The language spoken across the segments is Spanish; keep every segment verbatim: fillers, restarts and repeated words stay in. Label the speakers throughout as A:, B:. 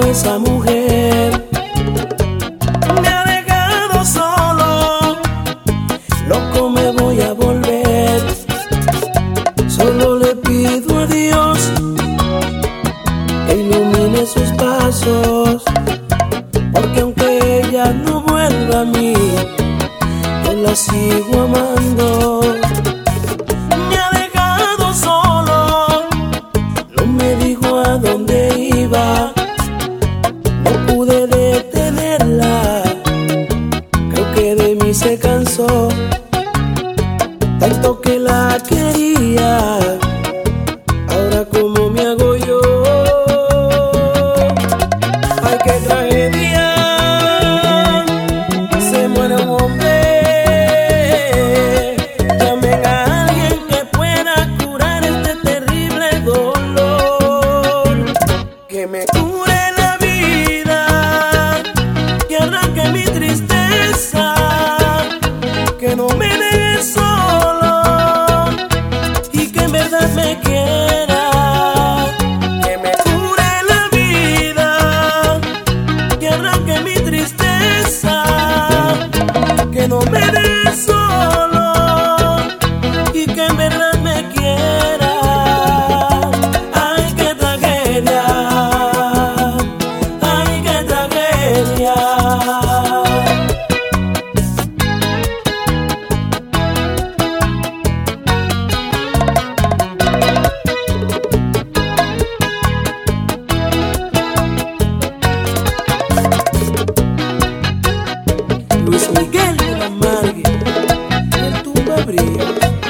A: esa mujer me ha dejado solo, loco me voy a volver. Solo le pido a Dios que ilumine sus pasos, porque aunque ella no vuelva a mí, yo la sigo amando. Me ha dejado solo, no me dijo a dónde iba, no pude detenerla, creo que de mí se cansó, tanto que la quería, ahora cómo me hago yo. Ay, qué tragedia, se muere un hombre. Llamen a alguien que pueda curar este terrible dolor, que me cure la vida, que arranque mi tristeza, que no me deje solo y que en verdad me quiera, que me cure la vida, que arranque mi tristeza, que no me deje solo y que en verdad me quiera. Ay, qué tragedia, ay, qué tragedia. Luis Miguel de la Margue, el tumba brilla.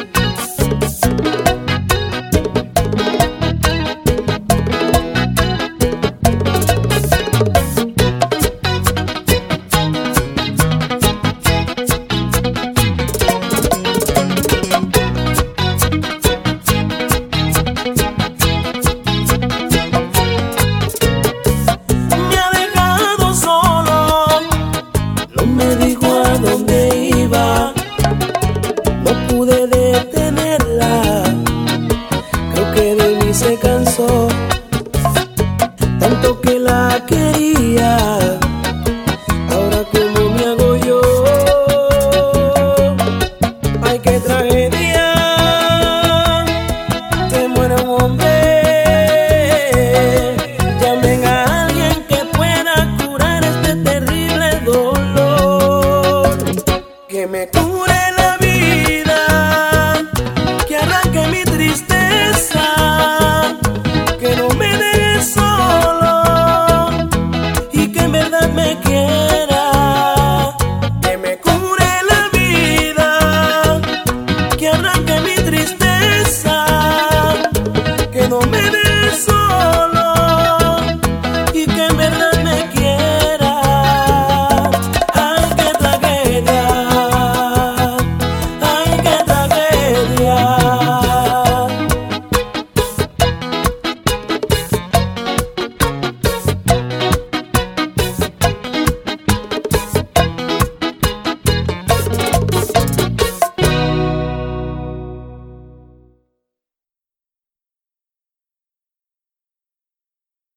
A: Me ha dejado solo, no me dijo a dónde iba, no pude detenerla, creo que de mí se cansó, tanto que la quería,